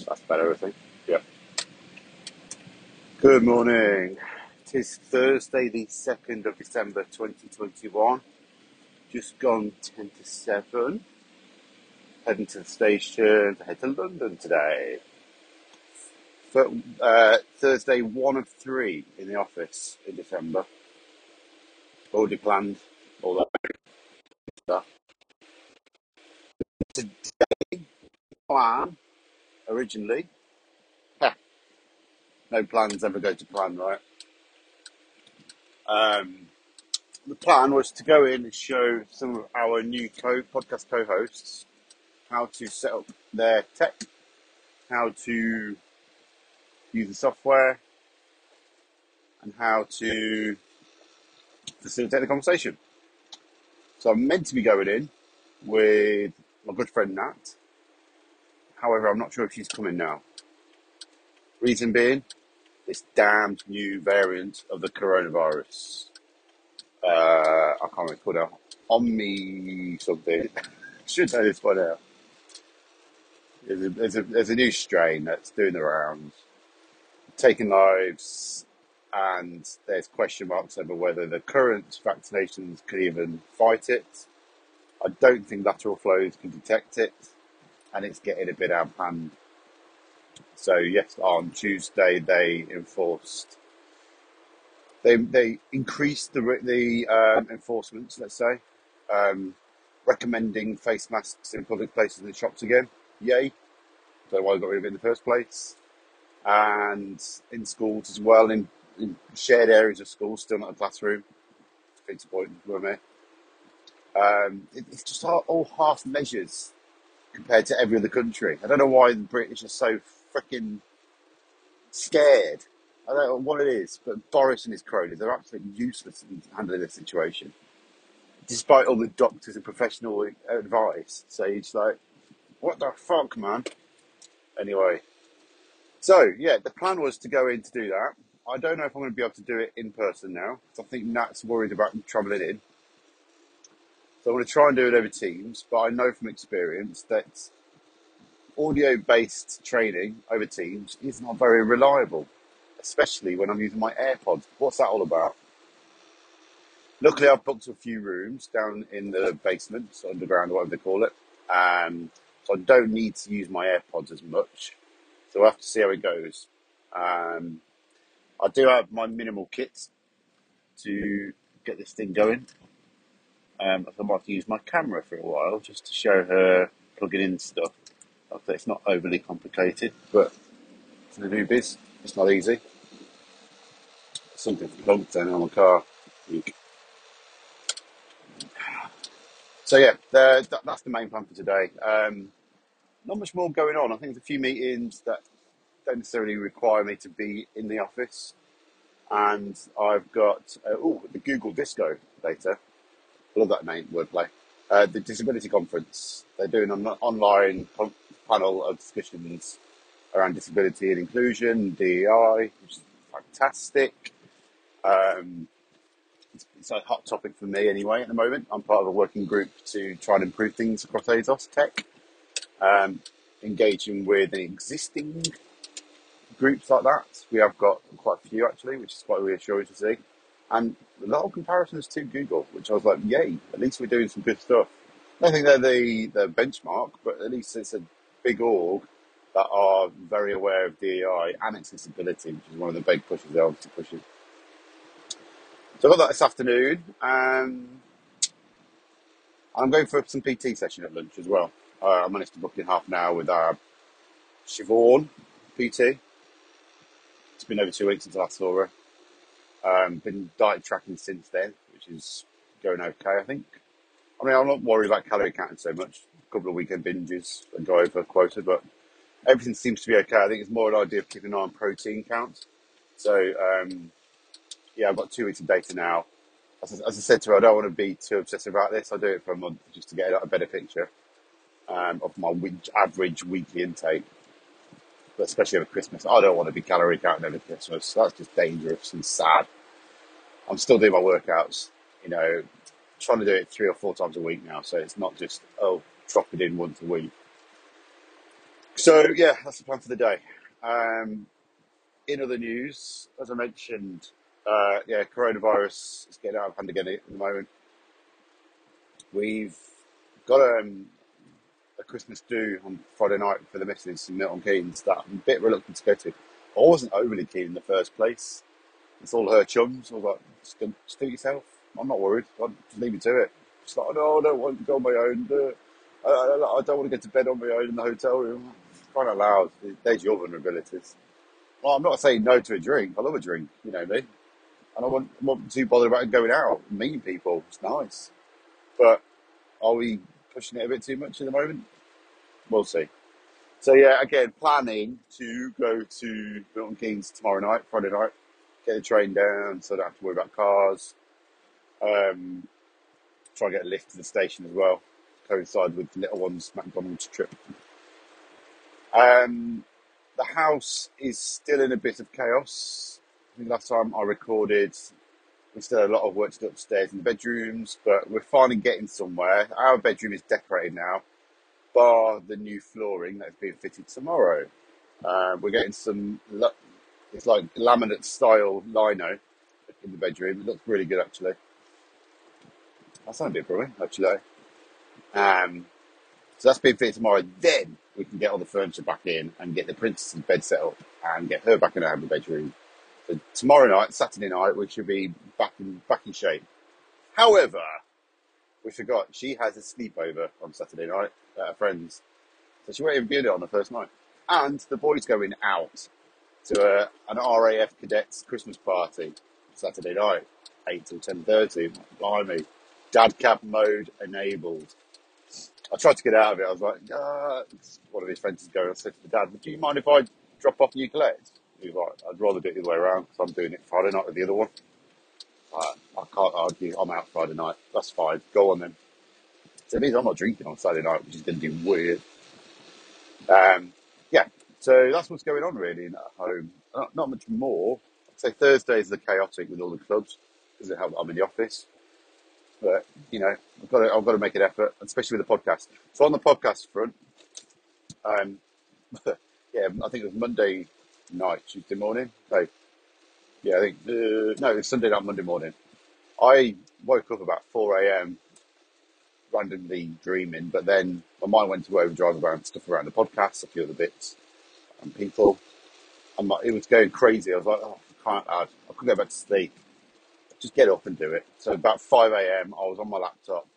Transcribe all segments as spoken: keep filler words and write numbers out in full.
That's better, I think. Yeah. Good morning. It is Thursday, the second of December, twenty twenty-one. Just gone ten to seven. Heading to the station to head to London today. For, uh, Thursday, one of three in the office in December. Already planned, all that stuff. Today, plan, originally. Heh, no plans ever go to plan, right? Um, the plan was to go in and show some of our new co- podcast co-hosts how to set up their tech, how to use the software, and how to facilitate the conversation. So I'm meant to be going in with my good friend Nat. However, I'm not sure if she's coming now. Reason being, this damned new variant of the coronavirus. Uh, I can't recall now. Omni something. Should know this by now. There's a, there's, a, there's a new strain that's doing the rounds, taking lives, and there's question marks over whether the current vaccinations can even fight it. I don't think lateral flows can detect it, and it's getting a bit out of hand. So yes, on Tuesday they enforced, they they increased the the um, enforcements. Let's say, um, recommending face masks in public places and shops again. Yay! Don't know why I got rid of it in the first place. And in schools as well, in, in shared areas of schools, still not a classroom. It's important for me. Um, it, it's just all, all half measures compared to every other country. I don't know why the British are so freaking scared. I don't know what it is, but Boris and his cronies are absolutely useless in handling this situation, despite all the doctors and professional advice. So it's like, what the fuck, man? Anyway, so yeah, the plan was to go in to do that. I don't know if I'm going to be able to do it in person now, because I think Nat's worried about travelling in. So I'm going to try and do it over Teams, but I know from experience that audio-based training over Teams is not very reliable, especially when I'm using my AirPods. What's that all about? Luckily, I've booked a few rooms down in the basement, so underground, or whatever they call it. Um, so I don't need to use my AirPods as much. So we'll have to see how it goes. Um, I do have my minimal kit to get this thing going. Um, I might have to use my camera for a while just to show her plugging in stuff. Okay, it's not overly complicated, but for the newbies, it's not easy. Something plugged in on the car. So yeah, the, that, that's the main plan for today. Um, not much more going on. I think there's a few meetings that don't necessarily require me to be in the office. And I've got, uh, oh, the Google Disco later. I love that name, wordplay. Uh, the Disability Conference. They're doing an online con- panel of discussions around disability and inclusion, D E I, which is fantastic. Um, it's, it's a hot topic for me anyway at the moment. I'm part of a working group to try and improve things across ASOS Tech. Um, engaging with existing groups like that. We have got quite a few actually, which is quite reassuring to see. And a lot of comparisons to Google, which I was like, yay, at least we're doing some good stuff. I don't think they're the, the benchmark, but at least it's a big org that are very aware of D E I and accessibility, which is one of the big pushes they're obviously pushing. So I've got that this afternoon. Um, I'm going for some P T session at lunch as well. Uh, I managed to book in half an hour with our Siobhan P T. It's been over two weeks since I last saw her. Um, been diet tracking since then, which is going okay, I think. I mean, I'm not worried about calorie counting so much. A couple of weekend binges and go over quota, but everything seems to be okay. I think it's more an idea of keeping an eye on protein count. So, um, yeah, I've got two weeks of data now. As, as I said to her, I don't want to be too obsessive about this. I'll do it for a month just to get a better picture um, of my week, average weekly intake. But especially over Christmas, I don't want to be calorie counting over Christmas. That's just dangerous and sad. I'm still doing my workouts, you know, trying to do it three or four times a week now. So it's not just, oh, drop it in once a week. So yeah, that's the plan for the day. Um, in other news, as I mentioned, uh, yeah, coronavirus is getting out of hand again at the moment. We've got um, a Christmas do on Friday night for the missus in Milton Keynes that I'm a bit reluctant to go to. I wasn't overly keen in the first place. It's all her chums. I was like, just, go- just do it yourself. I'm not worried. I'll just leave me to it. She's like, no, I don't want to go on my own. Do it. I, I, I don't want to get to bed on my own in the hotel room. Crying out loud. There's your vulnerabilities. Well, I'm not saying no to a drink. I love a drink, you know me. And I want, I'm not too bothered about going out, meeting people. It's nice. But are we pushing it a bit too much at the moment? We'll see. So yeah, again, planning to go to Milton Keynes tomorrow night, Friday night, get the train down so I don't have to worry about cars. Um, try and get a lift to the station as well, coincide with the little one's McDonald's trip. Um, the house is still in a bit of chaos. I think last time I recorded, we still had a lot of work to do upstairs in the bedrooms, but we're finally getting somewhere. Our bedroom is decorated now, bar the new flooring that's being fitted tomorrow. Uh, we're getting some, it's like laminate style lino in the bedroom. It looks really good actually. That's not a bit brewing actually. Um, so that's being fitted tomorrow. Then we can get all the furniture back in and get the princess's bed set up and get her back in her bedroom. So tomorrow night, Saturday night, we should be back in back in shape. However, we forgot she has a sleepover on Saturday night at her friend's, so she won't even be there on the first night. And the boys going out to a, an R A F cadets Christmas party Saturday night, eight till ten thirty. Blimey, dad cab mode enabled. I tried to get out of it. I was like, ah, one of his friends is going. I said to the dad, do you mind if I drop off and you collect? He was like, I'd rather do it the other way around because I'm doing it Friday night with the other one. Uh, I can't argue. I'm out Friday night. That's fine. Go on then. So it means I'm not drinking on Saturday night, which is going to be weird. Um, yeah, so that's what's going on really at home. Not, not much more. I'd say Thursdays are chaotic with all the clubs because I'm in the office. But you know, I've got to, I've got to make an effort, especially with the podcast. So on the podcast front, um, yeah, I think it was Monday night, Tuesday morning. No, yeah, I think uh, no, it was Sunday night, Monday morning. I woke up about four a.m. randomly dreaming, but then my mind went to overdrive around stuff around the podcast, a few other bits and people. And my, it was going crazy. I was like, oh, I can't, I, I couldn't go back to sleep. Just get up and do it. So about five a.m. I was on my laptop,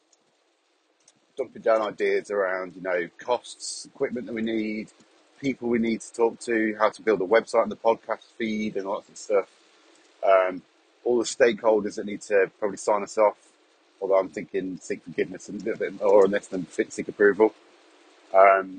dumping down ideas around, you know, costs, equipment that we need, people we need to talk to, how to build a website and the podcast feed and all that sort of stuff. Um, all the stakeholders that need to probably sign us off, although I'm thinking seek forgiveness and a little bit more on this than seek approval. Um,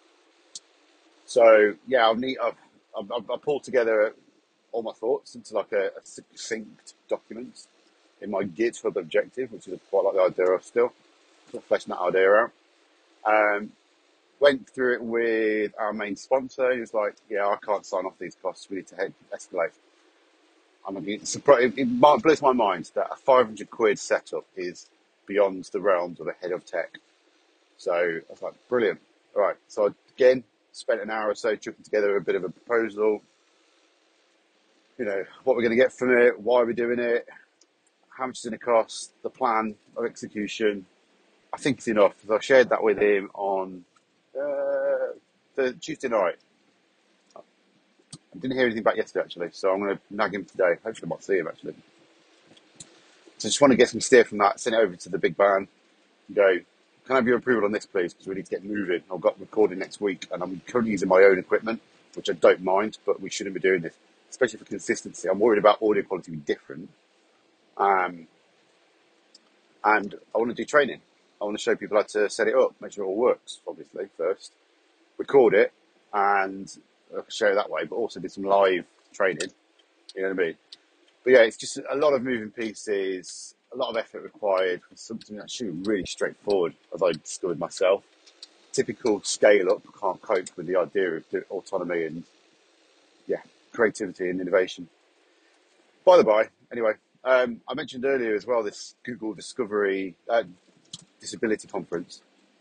so yeah, I'll need, I've, I've, I've pulled together all my thoughts into like a, a succinct document in my GitHub objective, which is quite like the idea of still, sort of fleshing that idea out. Um, went through it with our main sponsor. He was like, yeah, I can't sign off these costs. We need to head, escalate. I'm mean, surprised. It blows my mind that a five hundred quid setup is beyond the realms of a head of tech. So I was like, brilliant. All right. So again, spent an hour or so chucking together a bit of a proposal. You know, what we're going to get from it, why we're doing it, how much it's going to cost, the plan of execution. I think it's enough. So I shared that with him on uh, the Tuesday night. I didn't hear anything back yesterday, actually, so I'm going to nag him today. Hopefully I might see him, actually. So I just want to get some steer from that, send it over to the big band, and go, can I have your approval on this, please? Because we need to get moving. I've got recording next week, and I'm currently using my own equipment, which I don't mind, but we shouldn't be doing this, especially for consistency. I'm worried about audio quality being different. Um, and I want to do training. I want to show people how to set it up, make sure it all works, obviously, first. Record it, and I'll share it that way, but also do some live training. You know what I mean? But yeah, it's just a lot of moving pieces, a lot of effort required for something that's actually really straightforward, as I discovered myself. Typical scale up, can't cope with the idea of autonomy and, yeah, creativity and innovation. By the by, anyway, um, I mentioned earlier as well this Google Discovery uh, Disability Conference.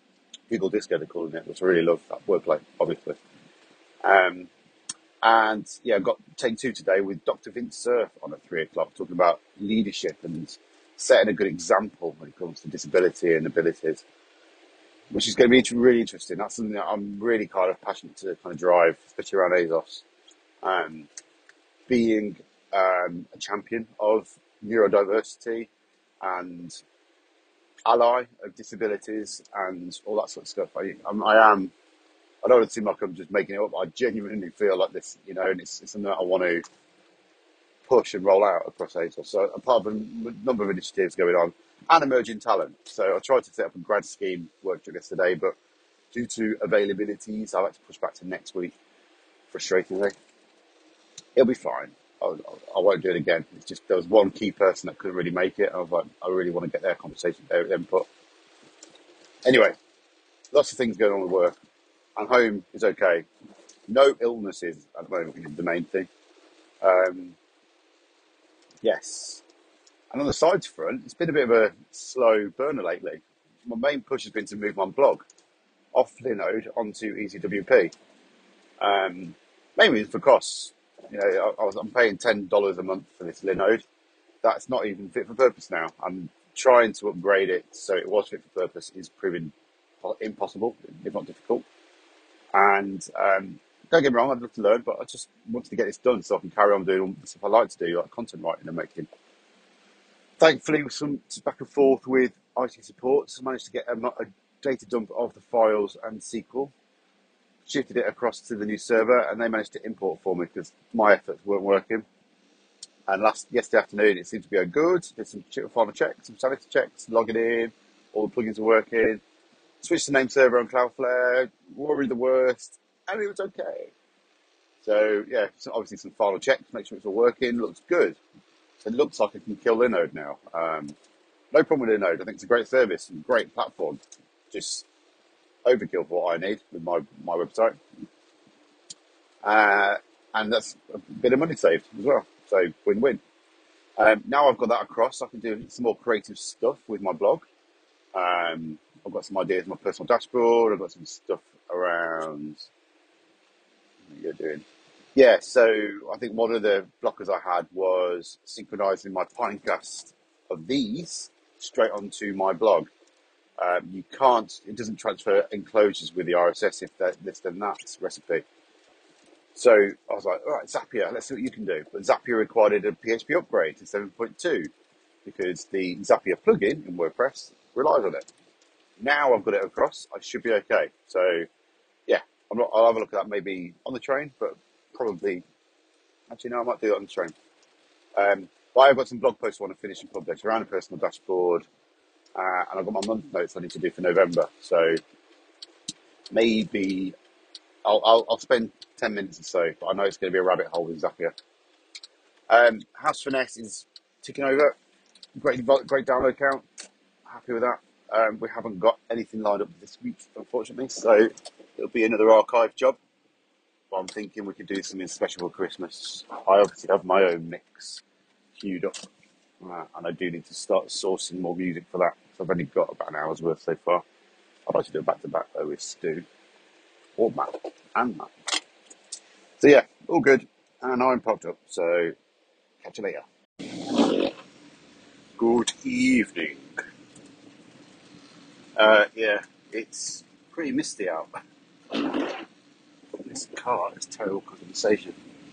Google Disco, they're calling it, which I really love that wordplay, obviously. Um, and yeah, I've got Take Two today with Doctor Vince Cerf on at three o'clock, talking about leadership and setting a good example when it comes to disability and abilities, which is going to be really interesting. That's something that I'm really kind of passionate to kind of drive, especially around ASOS. Um, being um, a champion of neurodiversity and ally of disabilities and all that sort of stuff. I, I'm, I am, I don't want to seem like I'm just making it up, but I genuinely feel like this, you know, and it's, it's something that I want to push and roll out across ASOS. So a part of a number of initiatives going on and emerging talent. So I tried to set up a grad scheme workshop yesterday, but due to availabilities, I'll have to push back to next week, frustratingly. It'll be fine. I'll, I won't do it again. It's just there was one key person that couldn't really make it. I was like, I really want to get their conversation, their input. Anyway, lots of things going on with work. And home is okay. No illnesses at the moment, which is the main thing. Um, yes. And on the sides front, it's been a bit of a slow burner lately. My main push has been to move my blog off Linode onto E C W P. Um, mainly for costs. You know, I, I was, I'm paying ten dollars a month for this Linode. That's not even fit for purpose now. I'm trying to upgrade it so it was fit for purpose. Is proving impossible, if not difficult. And um, don't get me wrong, I'd love to learn, but I just wanted to get this done so I can carry on doing all the stuff I like to do, like content writing and making. Thankfully, with some back and forth with I T support, I managed to get a, a data dump of the files and S Q L, shifted it across to the new server, and they managed to import for me because my efforts weren't working. And last yesterday afternoon, it seemed to be going good. Did some final checks, some sanity checks, logging in, all the plugins are working. Switched the name server on Cloudflare, worried the worst, and it was okay. So yeah, so obviously some final checks, make sure it's all working. Looks good. So it looks like I can kill Linode now. Um, no problem with Linode. I think it's a great service and great platform. Just overkill for what I need with my my website, uh, and that's a bit of money saved as well. So win-win. Um, now I've got that across, I can do some more creative stuff with my blog. Um, I've got some ideas, my personal dashboard. I've got some stuff around what you're doing. Yeah, so I think one of the blockers I had was synchronizing my Pinecast of these straight onto my blog. Um, you can't, it doesn't transfer enclosures with the R S S if they're this then that recipe. So I was like, all right, Zapier, let's see what you can do. But Zapier required a P H P upgrade to seven point two because the Zapier plugin in WordPress relies on it. Now I've got it across, I should be okay. So yeah, I'm not, I'll have a look at that maybe on the train, but probably, actually no, I might do it on the train. Um, but I've got some blog posts I want to finish and publish around a personal dashboard, uh, and I've got my month notes I need to do for November. So maybe I'll, I'll, I'll spend ten minutes or so, but I know it's going to be a rabbit hole with Zapier. Um, House Finesse is ticking over. Great, great download count. Happy with that. Um, we haven't got anything lined up this week, unfortunately, so it'll be another archive job. But I'm thinking we could do something special for Christmas. I obviously have my own mix queued up, uh, and I do need to start sourcing more music for that. So I've only got about an hour's worth so far. I'd like to do it back to back though with Stu or Matt and Matt. So yeah, all good, and I'm popped up. So catch you later. Good evening. Uh, yeah, it's pretty misty out. This car is terrible condensation.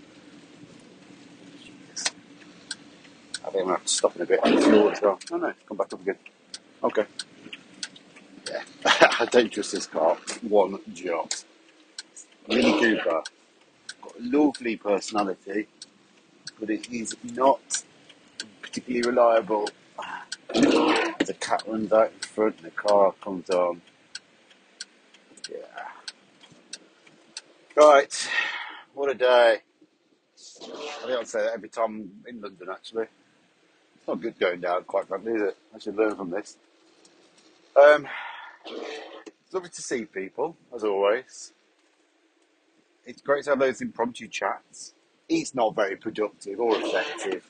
I think I'm going to have to stop in a bit on the fuel as well. Oh no, it's come back up again. Okay. Yeah, I don't trust this car one jot. Mini Cooper, got a lovely personality, but it is not particularly reliable. The cat runs out in front and the car comes on. Yeah. Right, what a day. I think I'd say that every time I'm in London, actually. It's not good going down, quite frankly, is it? I should learn from this. Um, it's lovely to see people, as always. It's great to have those impromptu chats. It's not very productive or effective.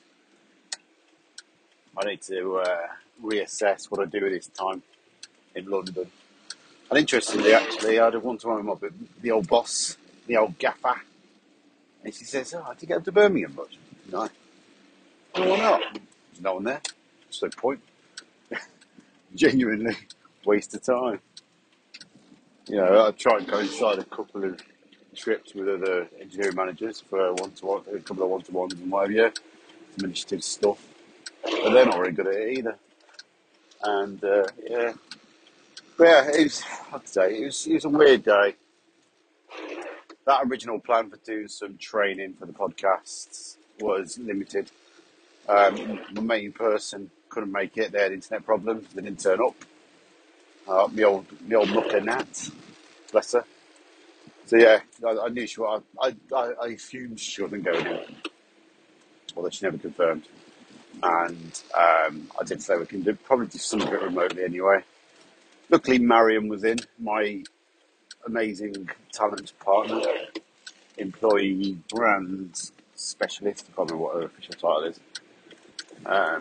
I need to uh, reassess what I do with this time in London. And interestingly, actually, I had a one-to-one with my, the old boss, the old gaffer, and she says, "Oh, did you get up to Birmingham much?" No. "Oh, why not?" There's no one there. There's no point. Genuinely, waste of time. You know, I tried and coincide a couple of trips with other engineering managers for one-to-one, a couple of one-to-ones and whatever, yeah, some initiative stuff, but they're not very good at it either. And uh, yeah, but yeah, it was, I'd say, it was, it was a weird day. That original plan for doing some training for the podcasts was limited. Um, the main person couldn't make it; they had internet problems. They didn't turn up. Uh, the old, the old mucker Nat, bless her. So yeah, I, I knew she was. I, I, I assumed she wasn't going in, although she never confirmed. And um, I did say we can do probably do some of it remotely anyway. Luckily, Mariam was in, my amazing talent partner, employee brand specialist. I can't remember what her official title is. Um,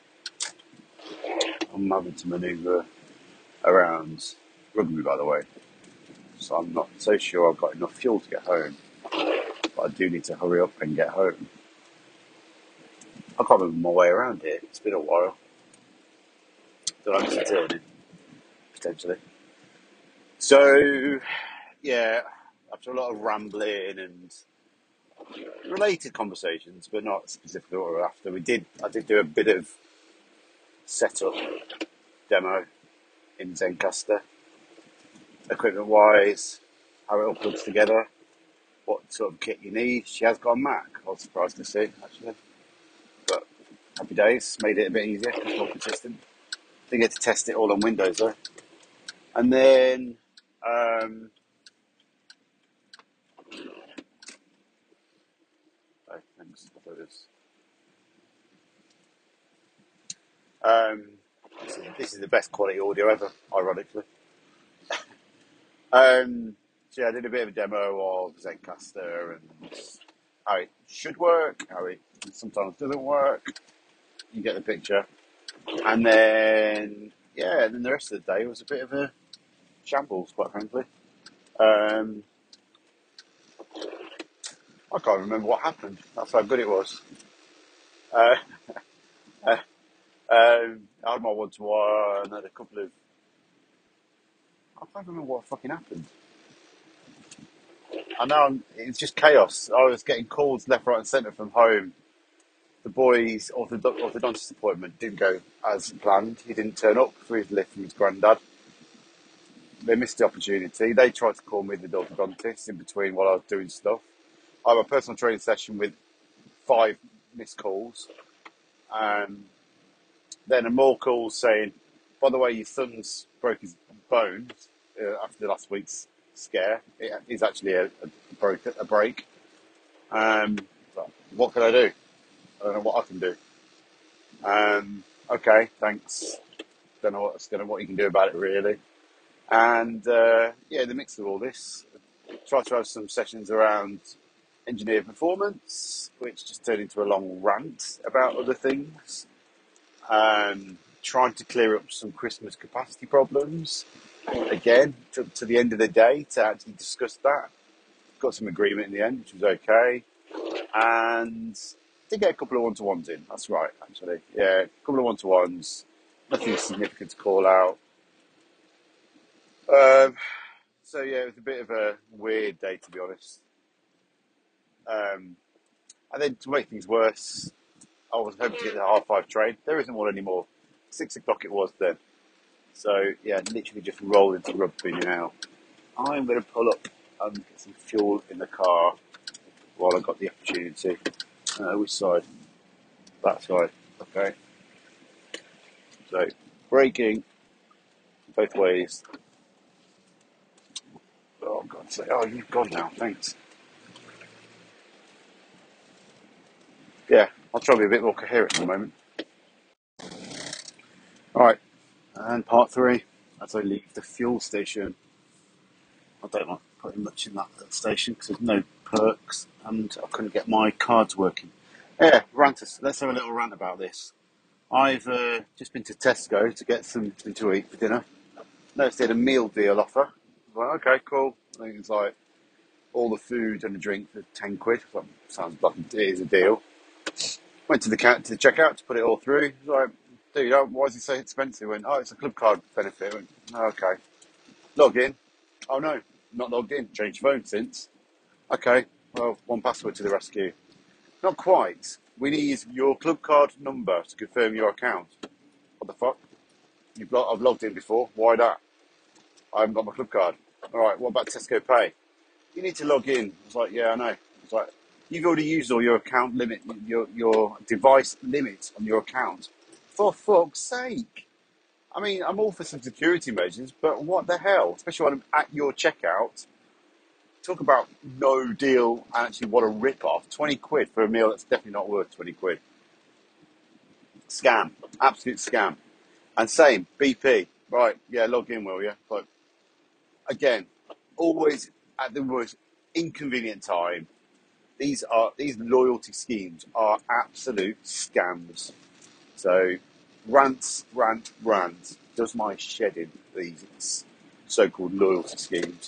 I'm having to manoeuvre around Rugby, by the way, so I'm not so sure I've got enough fuel to get home. But I do need to hurry up and get home. I can't remember my way around here. It's been a while. Did I miss a turn in? Potentially. So, yeah, after a lot of rambling and related conversations, but not specifically what we were after, we did. I did do a bit of setup demo in Zencaster, equipment-wise, how it all plugs together, what sort of kit you need. She has got a Mac. I was surprised to see, actually, but happy days. Made it a bit easier. It's more consistent. Didn't get to test it all on Windows though. And then, um, oh, thanks. I thought it was, um, this is, this is the best quality audio ever, ironically. Um, so yeah, I did a bit of a demo of Zencaster and how it should work, how it sometimes doesn't work. You get the picture. And then, yeah, and then the rest of the day was a bit of a shambles, quite frankly. Um, I can't remember what happened. That's how good it was. Uh, uh, um, I had my one-to-one, had a couple of... I can't remember what fucking happened. I know I'm, it's just chaos. I was getting calls left, right and centre from home. The boy's orthodox, orthodontist appointment didn't go as planned. He didn't turn up for his lift from his granddad. They missed the opportunity. They tried to call me the orthodontist in between while I was doing stuff. I have a personal training session with five missed calls. Um, then a more calls saying, by the way, your son's broke his bones uh, after last week's scare. It is actually a, a, broke, a break. Um, so what can I do? I don't know what I can do. Um, okay, thanks. Don't know what, don't know what you can do about it, really. And uh, yeah, in the mix of all this, try to have some sessions around engineer performance, which just turned into a long rant about other things. Um, trying to clear up some Christmas capacity problems. Again, to, to the end of the day to actually discuss that. Got some agreement in the end, which was okay. And did get a couple of one-to-ones in. That's right, actually. Yeah, a couple of one-to-ones. Nothing significant to call out. Um, so yeah, it was a bit of a weird day, to be honest. Um, and then to make things worse, I was hoping to get the half five train. There isn't one anymore. Six o'clock it was then. So yeah, literally just rolled into Rugby now. I'm going to pull up and get some fuel in the car while I got the opportunity. Uh, which side? That side. Okay. So braking both ways. Oh God! Say, oh, you've gone now. Thanks. Yeah, I'll try to be a bit more coherent in a moment. All right, and part three. As I leave the fuel station, I don't like putting much in that station because there's no perks, and I couldn't get my cards working. Yeah, ranters. Let's have a little rant about this. I've uh, just been to Tesco to get something to eat for dinner. Noticed they had a meal deal offer. Like, okay, cool. I think it's like all the food and the drink for ten quid. Well, sounds like it is a deal. Went to the count to the checkout to put it all through. He was like, dude, oh, why is it so expensive? I went, oh, it's a club card benefit. I went, oh, okay. Log in. Oh no, not logged in. Changed phone since. Okay, well, one password to the rescue. Not quite. We need your club card number to confirm your account. What the fuck? You've lo- I've logged in before. Why that? I haven't got my club card. All right, what about Tesco Pay? You need to log in. I was like, yeah, I know. It's like, you've already used all your account limit, your your device limit on your account. For fuck's sake. I mean, I'm all for some security measures, but what the hell? Especially when I'm at your checkout. Talk about no deal and actually what a rip-off. twenty quid for a meal that's definitely not worth twenty quid. Scam. Absolute scam. And same, B P. Right, yeah, log in, will you? But again, always at the most inconvenient time. These are these loyalty schemes are absolute scams. So, rants, rant, rant. Does my shedding these so-called loyalty schemes?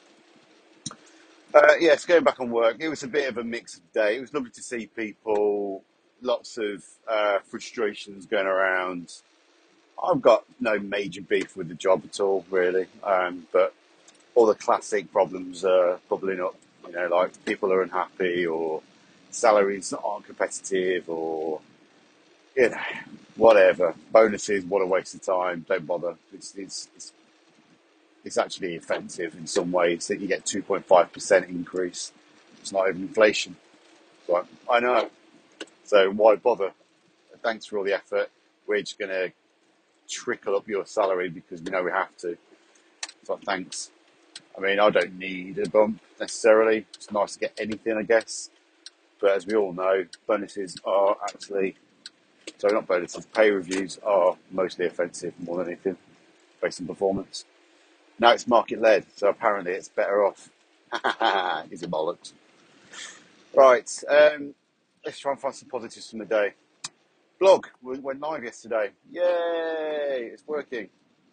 Uh, yes, going back on work, it was a bit of a mixed day. It was lovely to see people, lots of uh, frustrations going around. I've got no major beef with the job at all, really, um, but all the classic problems are bubbling up. You know, like people are unhappy, or salaries aren't competitive, or you know, whatever. Bonuses, what a waste of time. Don't bother. It's it's it's, it's actually offensive in some ways that you get two point five percent increase. It's not even inflation. Like, I know. So why bother? Thanks for all the effort. We're just going to trickle up your salary because we know we have to. So thanks. I mean, I don't need a bump necessarily. It's nice to get anything, I guess. But as we all know, bonuses are actually, sorry, not bonuses, pay reviews are mostly offensive more than anything based on performance. Now it's market led, so apparently it's better off. Is it bollocks? Right, um, let's try and find some positives from the day. Blog went live yesterday. Yay! It's working.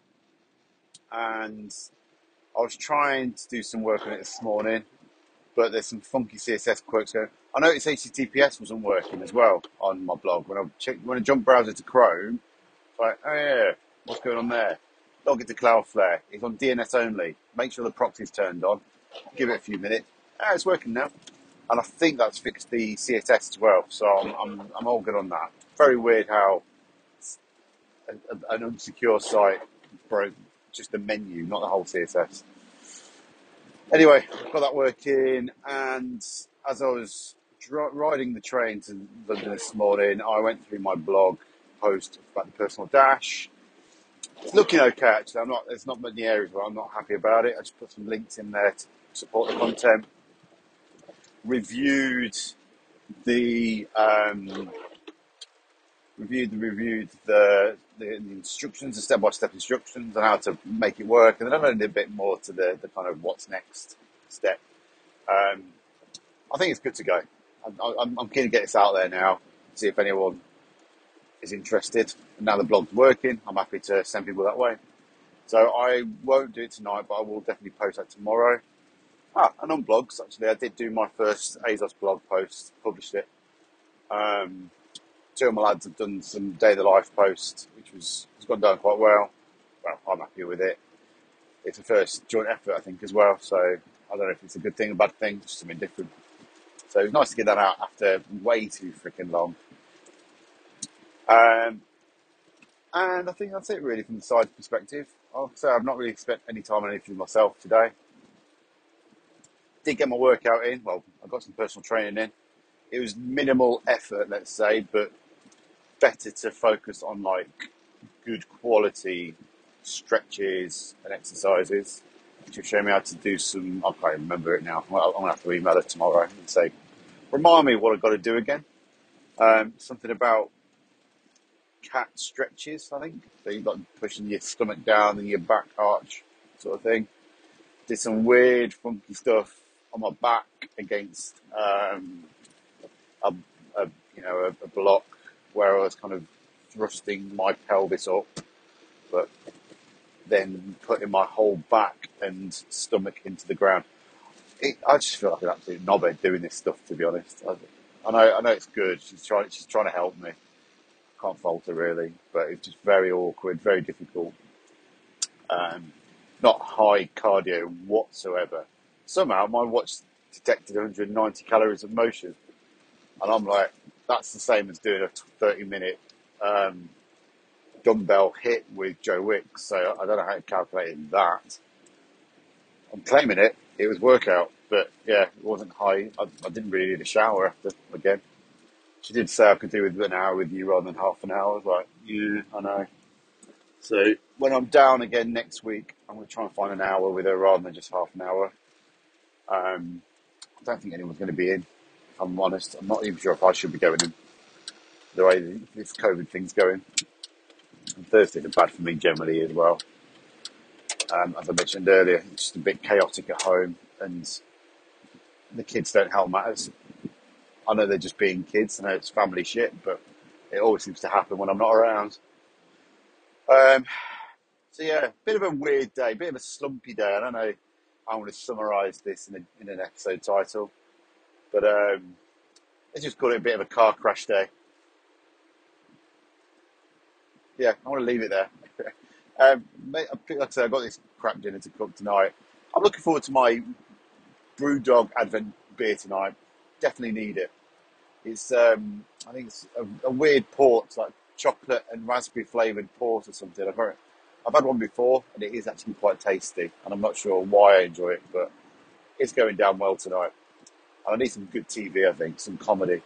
And I was trying to do some work on it this morning, but there's some funky C S S quirks going. I noticed H T T P S wasn't working as well on my blog. When I check, when I jump browser to Chrome, it's like, oh yeah, what's going on there? Log into Cloudflare. It's on D N S only. Make sure the proxy's turned on. Give it a few minutes. Ah, it's working now. And I think that's fixed the C S S as well. So I'm I'm, I'm all good on that. Very weird how a, a, an unsecure site broke just the menu, not the whole C S S. Anyway, got that working, and as I was dri- riding the train to London this morning, I went through my blog post about the personal dash. It's looking okay, actually. I'm not. There's not many areas where I'm not happy about it. I just put some links in there to support the content. Reviewed the um, reviewed the reviewed the, the the instructions, the step by step instructions on how to make it work, and then I've added a bit more to the the kind of what's next step. Um, I think it's good to go. I'm, I'm, I'm keen to get this out there now, see if anyone is interested. And now the blog's working, I'm happy to send people that way. So I won't do it tonight, but I will definitely post that tomorrow. Ah, and on blogs, actually, I did do my first A S O S blog post, published it. Um, two of my lads have done some day of the life post, which was has gone down quite well. Well, I'm happy with it. It's a first joint effort, I think, as well. So I don't know if it's a good thing or a bad thing, just something different. So it was nice to get that out after way too freaking long. Um, and I think that's it really from the side perspective. I'll say I've not really spent any time on anything myself today. Did get my workout in. Well, I got some personal training in. It was minimal effort, let's say, but better to focus on like good quality stretches and exercises. She'll show me how to do some, I can't remember it now. I'm going to have to email her tomorrow and say, remind me what I've got to do again. Um, something about cat stretches, I think. So you've got pushing your stomach down and your back arch sort of thing. Did some weird, funky stuff on my back against um, a, a you know a, a block where I was kind of thrusting my pelvis up. But then putting my whole back and stomach into the ground. It, I just feel like an absolute knobhead doing this stuff, to be honest. I, I know, I know it's good. She's trying, she's trying to help me. Can't fault her really, but it's just very awkward, very difficult. Um, not high cardio whatsoever. Somehow my watch detected one hundred ninety calories of motion, and I'm like, that's the same as doing a thirty minute um, dumbbell hit with Joe Wicks. So I don't know how to calculate that. I'm claiming it. It was workout, but yeah, it wasn't high. I, I didn't really need a shower after again. She did say I could do with an hour with you rather than half an hour. I was like, yeah, I know. So when I'm down again next week, I'm going to try and find an hour with her rather than just half an hour. Um, I don't think anyone's going to be in, if I'm honest. I'm not even sure if I should be going in, the way this COVID thing's going. And Thursdays are bad for me generally as well. Um, as I mentioned earlier, it's just a bit chaotic at home, and the kids don't help matters. I know they're just being kids. I know it's family shit, but it always seems to happen when I'm not around. Um, so yeah, bit of a weird day, bit of a slumpy day. I don't know how I'm going to summarise this in, a, in an episode title, but um, let's just call it a bit of a car crash day. Yeah, I want to leave it there. um, like I said, I've got this crap dinner to cook tonight. I'm looking forward to my Brewdog Advent beer tonight. Definitely need it. It's, um, I think it's a, a weird port, it's like chocolate and raspberry flavoured port or something. I've heard, I've had one before, and it is actually quite tasty. And I'm not sure why I enjoy it, but it's going down well tonight. And I need some good T V, I think, some comedy.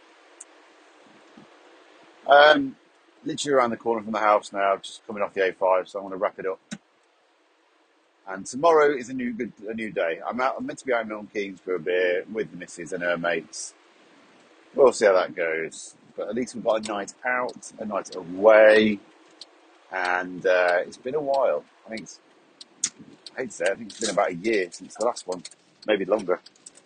Um, literally around the corner from the house now, just coming off the A five, so I want to wrap it up. And tomorrow is a new good, a new day. I'm out. I'm meant to be out in Milton Keynes for a beer with the missus and her mates. We'll see how that goes. But at least we've got a night out, a night away, and uh, it's been a while. I think it's, I hate to say it, I think it's been about a year since the last one, maybe longer.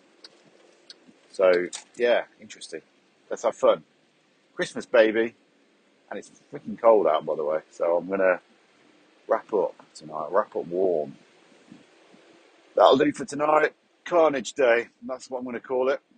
So yeah, interesting. Let's have fun. Christmas, baby, and it's freaking cold out, by the way. So I'm gonna wrap up tonight. Wrap up warm. That'll do for tonight. Carnage Day. That's what I'm going to call it.